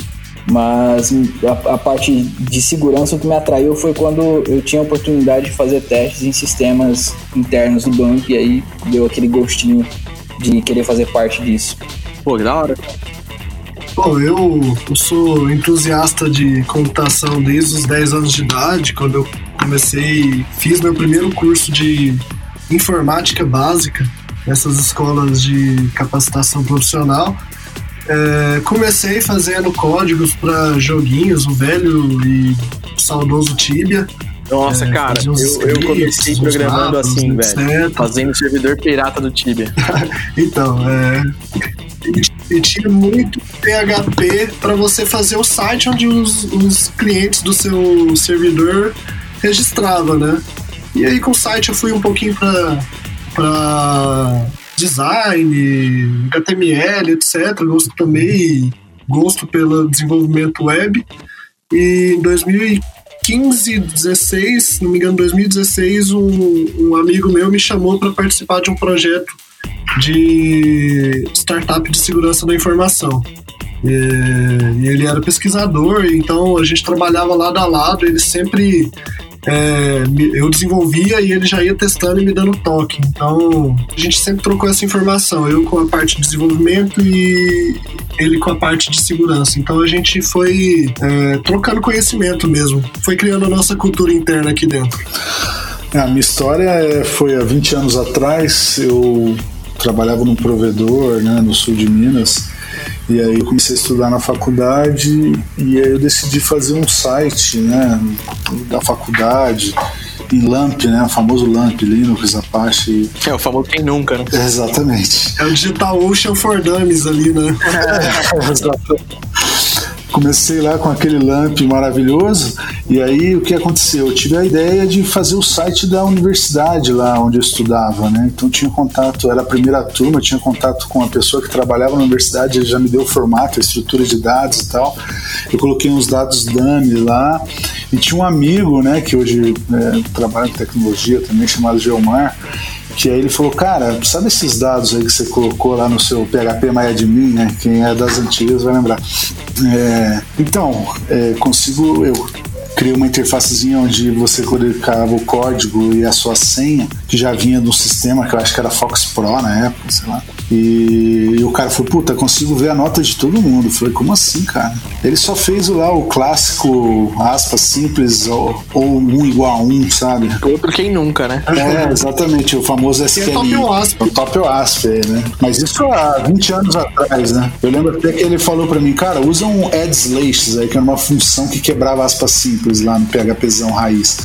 Mas a, a parte de segurança, o que me atraiu foi quando eu tinha a oportunidade de fazer testes em sistemas internos do banco e aí deu aquele gostinho de querer fazer parte disso. Pô, que da hora. Bom, eu, eu sou entusiasta de computação desde os dez anos de idade, quando eu comecei, fiz meu primeiro curso de informática básica nessas escolas de capacitação profissional. É, comecei fazendo códigos para joguinhos, o velho e saudoso Tibia. Nossa, é, cara, eu, scripts, eu comecei programando mapas, assim, velho, fazendo servidor pirata do Tibia. Então, é... E, e tinha muito P H P para você fazer o site onde os, os clientes do seu servidor registravam, né? E aí com o site eu fui um pouquinho para para design, H T M L, etcétera. Gosto também, gosto pelo desenvolvimento web. E em dois mil e quinze, dezesseis, se não me engano, dois mil e dezesseis, um, um amigo meu me chamou para participar de um projeto de startup de segurança da informação. E ele era pesquisador, então a gente trabalhava lado a lado, ele sempre... É, eu desenvolvia e ele já ia testando e me dando toque. Então a gente sempre trocou essa informação, eu com a parte de desenvolvimento e ele com a parte de segurança. Então a gente foi é, trocando conhecimento mesmo, foi criando a nossa cultura interna aqui dentro. A minha história foi há vinte anos atrás. Eu trabalhava num provedor, né, no sul de Minas. E aí eu comecei a estudar na faculdade e aí eu decidi fazer um site, né, da faculdade em LAMP, né, o famoso LAMP, Linux, Apache. É, o famoso quem nunca, né? É, exatamente. É o Digital Ocean for Dummies ali, né? É, exatamente. Comecei lá com aquele LAMP maravilhoso e aí o que aconteceu? Eu tive a ideia de fazer o site da universidade lá onde eu estudava, né? Então tinha contato, era a primeira turma, tinha contato com a pessoa que trabalhava na universidade, ele já me deu o formato, a estrutura de dados e tal. Eu coloquei uns dados dummy lá e tinha um amigo, né, que hoje é, trabalha em tecnologia também, chamado Geomar, que aí ele falou, cara, sabe esses dados aí que você colocou lá no seu P H P MyAdmin, né? Quem é das antigas vai lembrar. É, então, é, consigo, eu criei uma interfacezinha onde você colocava o código e a sua senha, que já vinha do sistema, que eu acho que era Fox Pro na época, sei lá. E, e o cara falou, puta, consigo ver a nota de todo mundo. Eu falei, como assim, cara? Ele só fez lá o clássico, aspas, simples, ou, ou um igual a um, sabe? Outro quem nunca, né? É, exatamente, o famoso S Q L. É top wasp. O top wasp, né? Mas isso há vinte anos atrás, né? Eu lembro até que ele falou pra mim, cara, usa um add slashes aí, que era uma função que quebrava aspas simples. simples lá no PHPzão raiz.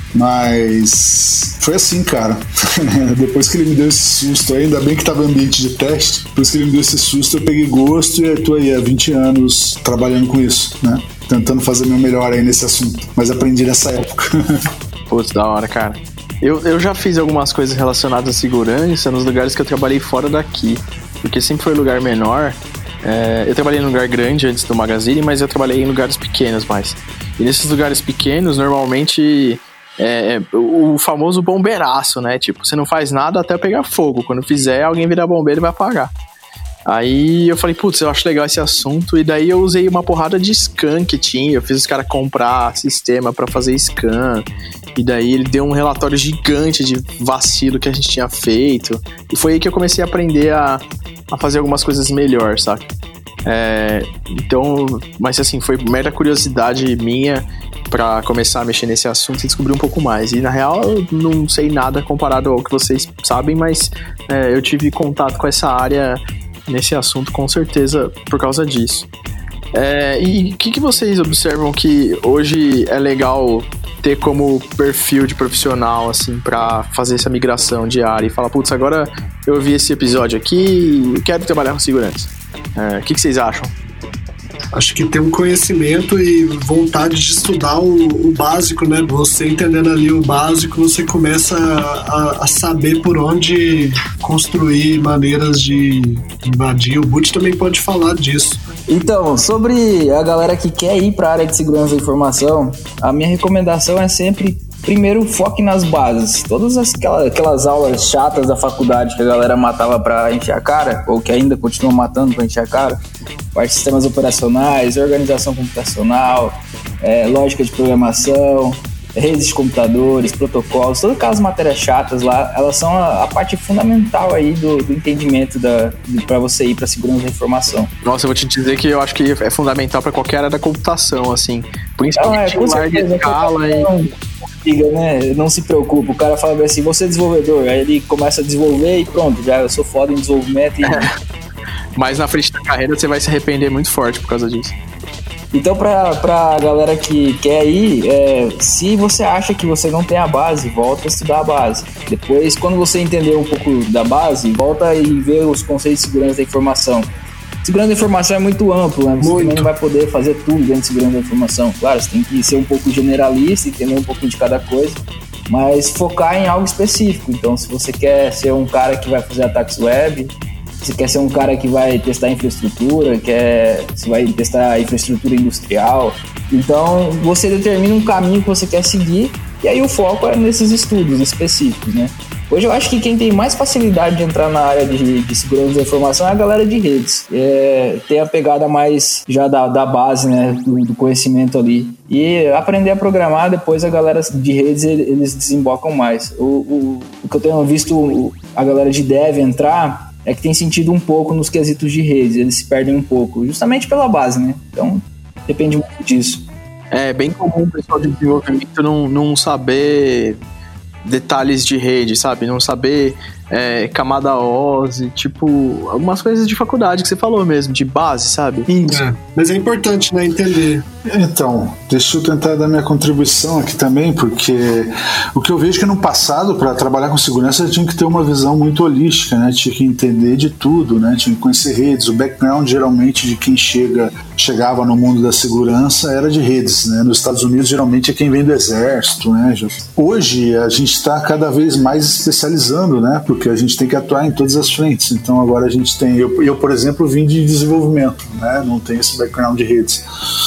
Mas foi assim, cara. Depois que ele me deu esse susto, ainda bem que tava em ambiente de teste, depois que ele me deu esse susto, eu peguei gosto e eu tô aí há vinte anos trabalhando com isso, né? Tentando fazer meu melhor aí nesse assunto. Mas aprendi nessa época. Putz, da hora, cara. Eu, eu já fiz algumas coisas relacionadas à segurança nos lugares que eu trabalhei fora daqui, porque sempre foi lugar menor. É, eu trabalhei em lugar grande antes do Magazine, mas eu trabalhei em lugares pequenos mais. E nesses lugares pequenos, normalmente, é, é o famoso bombeiraço, né? Tipo, você não faz nada até pegar fogo. Quando fizer, alguém virar bombeiro e vai apagar. Aí eu falei, putz, eu acho legal esse assunto. E daí eu usei uma porrada de scan que tinha. Eu fiz os caras comprar sistema pra fazer scan. E daí ele deu um relatório gigante de vacilo que a gente tinha feito. E foi aí que eu comecei a aprender a, a fazer algumas coisas melhor, sabe? É, então, mas assim, foi mera curiosidade minha pra começar a mexer nesse assunto e descobrir um pouco mais. E na real eu não sei nada comparado ao que vocês sabem, mas é, eu tive contato com essa área nesse assunto com certeza por causa disso. É, e o que, que vocês observam que hoje é legal ter como perfil de profissional, assim, pra fazer essa migração de área e falar, putz, agora eu vi esse episódio aqui e quero trabalhar com segurança. É, o que, que vocês acham? Acho que ter um conhecimento e vontade de estudar o, o básico, né? Você entendendo ali o básico, você começa a, a saber por onde construir maneiras de invadir. O Butch também pode falar disso. Então, sobre a galera que quer ir para a área de segurança da informação, a minha recomendação é sempre, primeiro, foque nas bases. Todas aquelas, aquelas aulas chatas da faculdade que a galera matava para encher a cara, ou que ainda continua matando para encher a cara, parte de sistemas operacionais, organização computacional, é, lógica de programação, redes de computadores, protocolos, todas aquelas matérias chatas lá, elas são a, a parte fundamental aí do, do entendimento para você ir para segurança da informação. Nossa, eu vou te dizer que eu acho que é fundamental para qualquer área da computação, assim, principalmente então, é, em larga escala. Não, diga, né? Não se preocupe, o cara fala assim, você é desenvolvedor, aí ele começa a desenvolver e pronto, já eu sou foda em desenvolvimento. E... Mas na frente da carreira você vai se arrepender muito forte por causa disso. Então, pra, pra galera que quer ir, é, se você acha que você não tem a base, volta a estudar a base. Depois, quando você entender um pouco da base, volta e vê os conceitos de segurança da informação. Segurança da informação é muito amplo, né? Você muito. também não vai poder fazer tudo dentro de segurança da informação. Claro, você tem que ser um pouco generalista, entender um pouquinho de cada coisa, mas focar em algo específico. Então, se você quer ser um cara que vai fazer ataques web, você quer ser um cara que vai testar infraestrutura, quer, você vai testar infraestrutura industrial. Então, você determina um caminho que você quer seguir e aí o foco é nesses estudos específicos, né? Hoje eu acho que quem tem mais facilidade de entrar na área de, de segurança da informação é a galera de redes. É, tem a pegada mais já da, da base, né, do, do conhecimento ali. E aprender a programar, depois a galera de redes, eles desembocam mais. O, o, o que eu tenho visto a galera de dev entrar é que tem sentido um pouco nos quesitos de redes. Eles se perdem um pouco, justamente pela base, né? Então, depende muito disso. É bem comum o pessoal de desenvolvimento não, não saber detalhes de rede, sabe? Não saber é, camada O S I, tipo, algumas coisas de faculdade que você falou mesmo, de base, sabe? Isso. É, mas é importante, né, entender. Então, deixa eu tentar dar minha contribuição aqui também, porque o que eu vejo é que no passado, para trabalhar com segurança, tinha que ter uma visão muito holística, né? Tinha que entender de tudo, né? Tinha que conhecer redes. O background, geralmente, de quem chega, chegava no mundo da segurança era de redes, né? Nos Estados Unidos, geralmente, é quem vem do exército, né? Hoje, a gente está cada vez mais especializando, né? Porque a gente tem que atuar em todas as frentes. Então, agora a gente tem... Eu, eu por exemplo, vim de desenvolvimento, né? Não tenho esse background de redes.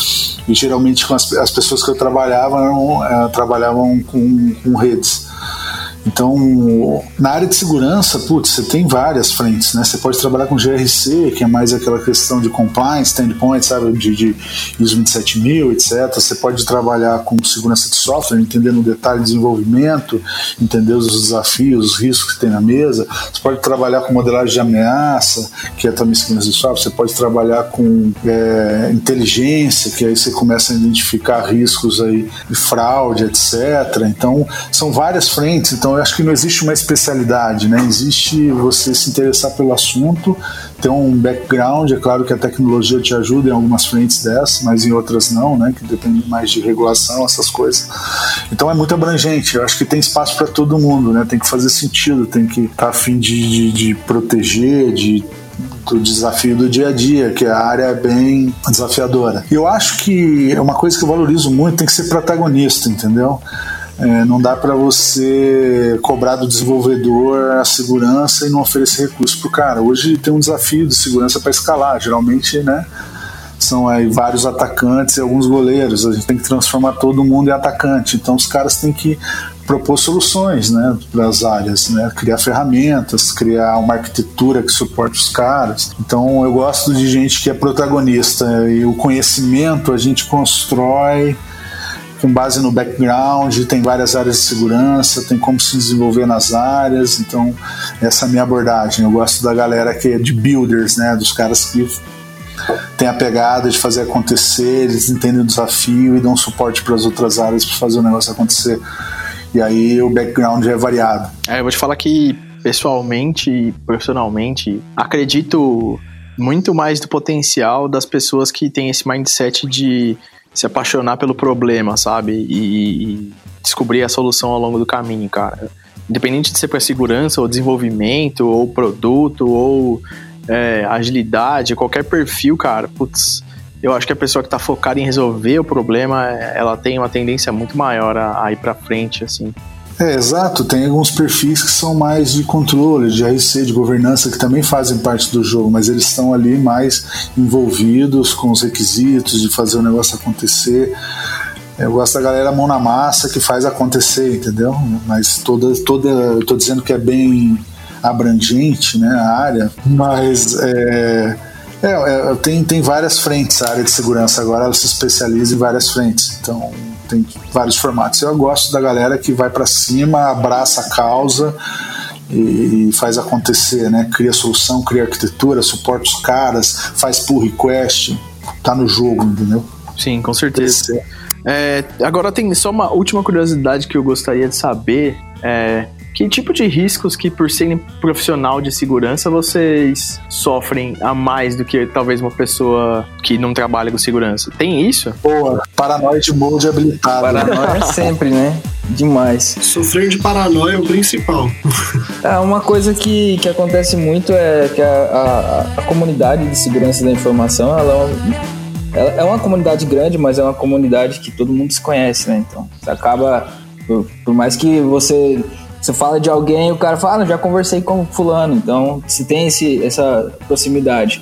E geralmente com as, as pessoas que eu trabalhava eram, é, trabalhavam com, com redes. Então, na área de segurança, putz, você tem várias frentes, né? Você pode trabalhar com G R C, que é mais aquela questão de compliance, standpoint, sabe, de, de I S O vinte e sete mil, etcétera. Você pode trabalhar com segurança de software, entender no detalhe o desenvolvimento, entender os desafios, os riscos que tem na mesa. Você pode trabalhar com modelagem de ameaça, que é também segurança de software. Você pode trabalhar com é, inteligência, que aí você começa a identificar riscos aí de fraude, etcétera. Então, são várias frentes. Então, Então eu acho que não existe uma especialidade, né? Existe você se interessar pelo assunto, ter um background. É claro que a tecnologia te ajuda em algumas frentes dessas, mas em outras não, né? Que depende mais de regulação, essas coisas. Então é muito abrangente. Eu acho que tem espaço para todo mundo, né? Tem que fazer sentido, tem que estar a fim de, de, de proteger, de do desafio do dia a dia, que a área é bem desafiadora. Eu acho que é uma coisa que eu valorizo muito, tem que ser protagonista, entendeu? É, não dá para você cobrar do desenvolvedor a segurança e não oferecer recursos pro cara. Hoje tem um desafio de segurança para escalar, geralmente, né? São aí vários atacantes e alguns goleiros, a gente tem que transformar todo mundo em atacante, então os caras têm que propor soluções, né, para as áreas, né, criar ferramentas, criar uma arquitetura que suporte os caras. Então eu gosto de gente que é protagonista, e o conhecimento a gente constrói com base no background, tem várias áreas de segurança, tem como se desenvolver nas áreas, então essa é a minha abordagem. Eu gosto da galera que é de builders, né, dos caras que tem a pegada de fazer acontecer, eles entendem o desafio e dão suporte para as outras áreas para fazer o negócio acontecer. E aí o background é variado. É, eu vou te falar que pessoalmente e profissionalmente acredito muito mais do potencial das pessoas que têm esse mindset de se apaixonar pelo problema, sabe? E, e descobrir a solução ao longo do caminho, cara. Independente de ser para segurança ou desenvolvimento ou produto ou é, agilidade, qualquer perfil, cara, putz, eu acho que a pessoa que tá focada em resolver o problema, ela tem uma tendência muito maior a, a ir pra frente, assim. É, exato, tem alguns perfis que são mais de controle, de R C, de governança, que também fazem parte do jogo, mas eles estão ali mais envolvidos com os requisitos de fazer o negócio acontecer. Eu gosto da galera mão na massa que faz acontecer, entendeu? Mas toda, toda, eu tô dizendo que é bem abrangente, né, a área, mas é, é, é, tem, tem várias frentes. A área de segurança agora ela se especializa em várias frentes, então tem vários formatos. Eu gosto da galera que vai para cima, abraça a causa e, e faz acontecer, né, cria solução, cria arquitetura, suporta os caras, faz pull request, tá no jogo, entendeu? Sim, com certeza. É, agora tem só uma última curiosidade que eu gostaria de saber, é, que tipo de riscos que, por serem profissional de segurança, vocês sofrem a mais do que talvez uma pessoa que não trabalha com segurança? Tem isso? Boa, paranoia de molde habilitado. Paranoia sempre, né? Demais. Sofrer de paranoia é o principal. É, uma coisa que, que acontece muito é que a, a, a comunidade de segurança da informação, ela é uma, ela é uma comunidade grande, mas é uma comunidade que todo mundo se conhece, né? Então, você acaba, por, por mais que você... Você fala de alguém, o cara fala, ah, já conversei com fulano. Então, se tem esse, essa proximidade.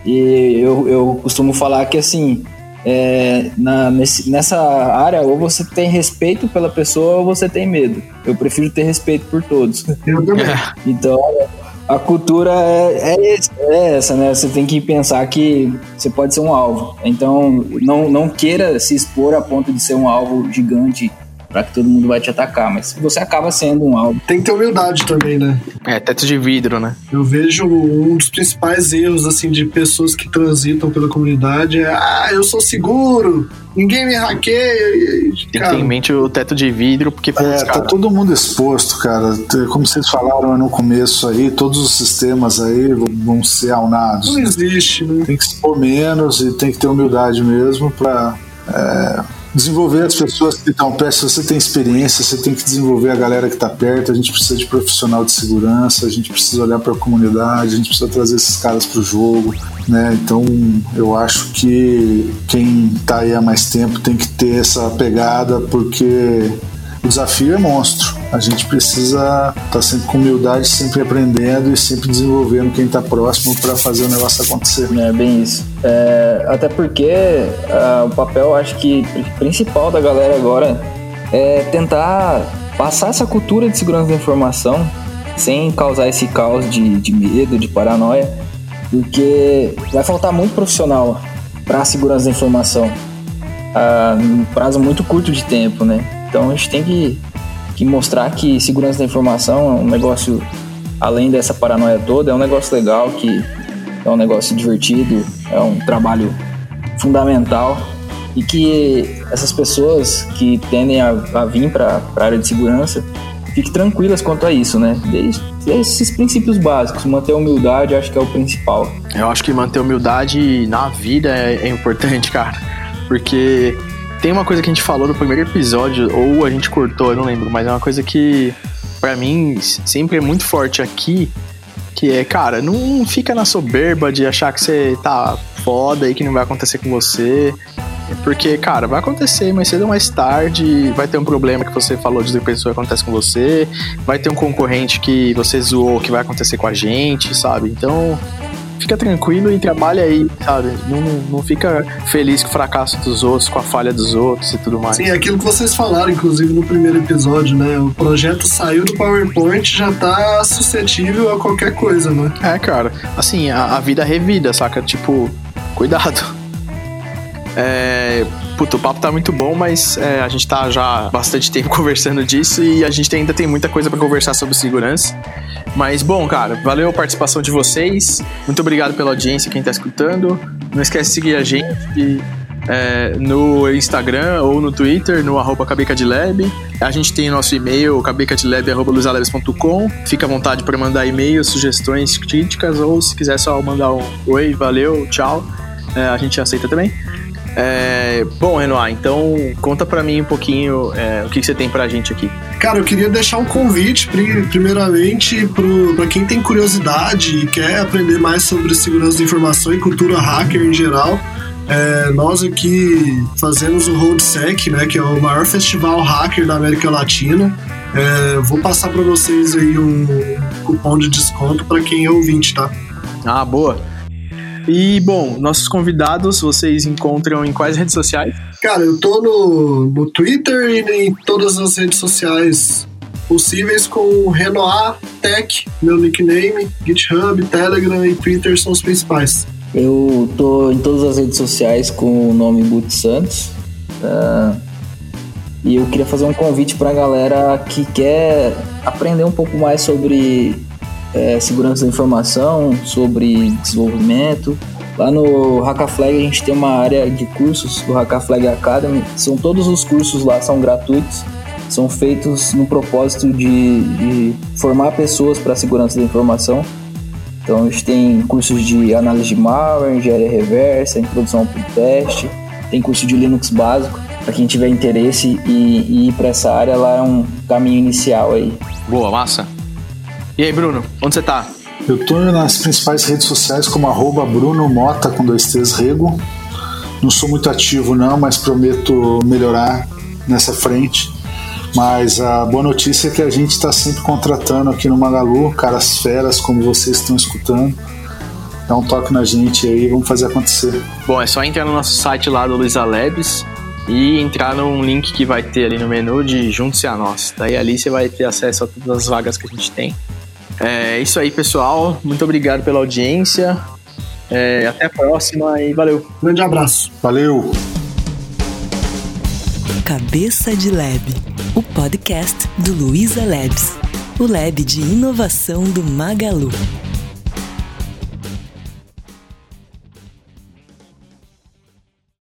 E eu, eu costumo falar que, assim, é, na, nesse, nessa área, ou você tem respeito pela pessoa ou você tem medo. Eu prefiro ter respeito por todos. Eu também. Então, a cultura é, é, é essa, né? Você tem que pensar que você pode ser um alvo. Então, não, não queira se expor a ponto de ser um alvo gigante para que todo mundo vai te atacar, mas você acaba sendo um alvo. Tem que ter humildade também, né? É, teto de vidro, né? Eu vejo um dos principais erros, assim, de pessoas que transitam pela comunidade é, ah, eu sou seguro, ninguém me hackeia. Tem que ter em mente o teto de vidro, porque... Putz, é, tá todo mundo exposto, cara. Como vocês falaram no começo aí, todos os sistemas aí vão ser aunados. Não existe, né? Tem que expor menos e tem que ter humildade mesmo pra... É, desenvolver as pessoas que estão perto. Se você tem experiência, você tem que desenvolver a galera que está perto. A gente precisa de profissional de segurança, a gente precisa olhar para a comunidade, a gente precisa trazer esses caras para o jogo, né? Então eu acho que quem está aí há mais tempo tem que ter essa pegada, porque o desafio é monstro. A gente precisa estar sempre com humildade, sempre aprendendo e sempre desenvolvendo quem está próximo para fazer o negócio acontecer. É bem isso. É, até porque uh, o papel, acho que principal da galera agora é tentar passar essa cultura de segurança da informação sem causar esse caos de, de medo, de paranoia, porque vai faltar muito profissional para a segurança da informação uh, num prazo muito curto de tempo, né? Então a gente tem que, que mostrar que segurança da informação é um negócio, além dessa paranoia toda, é um negócio legal, que é um negócio divertido, é um trabalho fundamental e que essas pessoas que tendem a, a vir para a área de segurança fiquem tranquilas quanto a isso, né? Desde esses princípios básicos, manter a humildade, acho que é o principal. Eu acho que manter a humildade na vida é, é importante, cara, porque tem uma coisa que a gente falou no primeiro episódio, ou a gente cortou, eu não lembro, mas é uma coisa que pra mim sempre é muito forte aqui, que é, cara, não fica na soberba de achar que você tá foda e que não vai acontecer com você. Porque, cara, vai acontecer mais cedo ou mais tarde, vai ter um problema que você falou de pessoa que acontece com você, vai ter um concorrente que você zoou que vai acontecer com a gente, sabe? Então, fica tranquilo e trabalha aí, sabe? Não, não fica feliz com o fracasso dos outros, com a falha dos outros e tudo mais. Sim, é aquilo que vocês falaram, inclusive, no primeiro episódio, né? O projeto saiu do PowerPoint, já tá suscetível a qualquer coisa, né? É, cara. Assim, a, a vida é revida, saca? Tipo, cuidado. É, puto, o papo tá muito bom, mas é, a gente tá já há bastante tempo conversando disso e a gente ainda tem muita coisa pra conversar sobre segurança. Mas, bom, cara, valeu a participação de vocês. Muito obrigado pela audiência, quem tá escutando. Não esquece de seguir a gente é, no Instagram ou no Twitter, no arroba cabecadlab. A gente tem o nosso e-mail, cabecadlab arroba luisalabs ponto com. Fica à vontade para mandar e-mails, sugestões, críticas, ou se quiser só mandar um oi, valeu, tchau. É, a gente aceita também. É, bom, Renoir, então conta pra mim um pouquinho é, o que, que você tem pra gente aqui. Cara, eu queria deixar um convite primeiramente pro, pra quem tem curiosidade e quer aprender mais sobre segurança da informação e cultura hacker em geral. É, nós aqui fazemos o RoadSec, né, que é o maior festival hacker da América Latina. É, vou passar pra vocês aí um cupom de desconto pra quem é ouvinte, tá? Ah, boa. E, bom, nossos convidados vocês encontram em quais redes sociais? Cara, eu tô no, no Twitter e em todas as redes sociais possíveis com o Renoir Tech, meu nickname, GitHub, Telegram e Twitter são os principais. Eu tô em todas as redes sociais com o nome Boot Santos. Uh, e eu queria fazer um convite pra galera que quer aprender um pouco mais sobre É, segurança da informação, sobre desenvolvimento. Lá no Hackaflag a gente tem uma área de cursos do Hackaflag Academy. São todos os cursos lá, são gratuitos, são feitos no propósito de, de formar pessoas para a segurança da informação. Então a gente tem cursos de análise de malware, engenharia reversa, introdução ao pentest, tem curso de Linux básico. Para quem tiver interesse e, e ir para essa área, lá é um caminho inicial aí. Boa, massa. E aí, Bruno, onde você tá? Eu tô nas principais redes sociais como arroba Bruno Mota com dois T's Rego. Não sou muito ativo não, mas prometo melhorar nessa frente. Mas a boa notícia é que a gente está sempre contratando aqui no Magalu caras feras como vocês estão escutando. Dá um toque na gente aí, vamos fazer acontecer. Bom, é só entrar no nosso site lá do Luiza Labs e entrar num link que vai ter ali no menu de Junte-se a Nós. Daí ali você vai ter acesso a todas as vagas que a gente tem. É isso aí, pessoal. Muito obrigado pela audiência. É, até a próxima e valeu. Grande abraço. Valeu. Cabeça de Lab, o podcast do Luiza Labs, o lab de inovação do Magalu.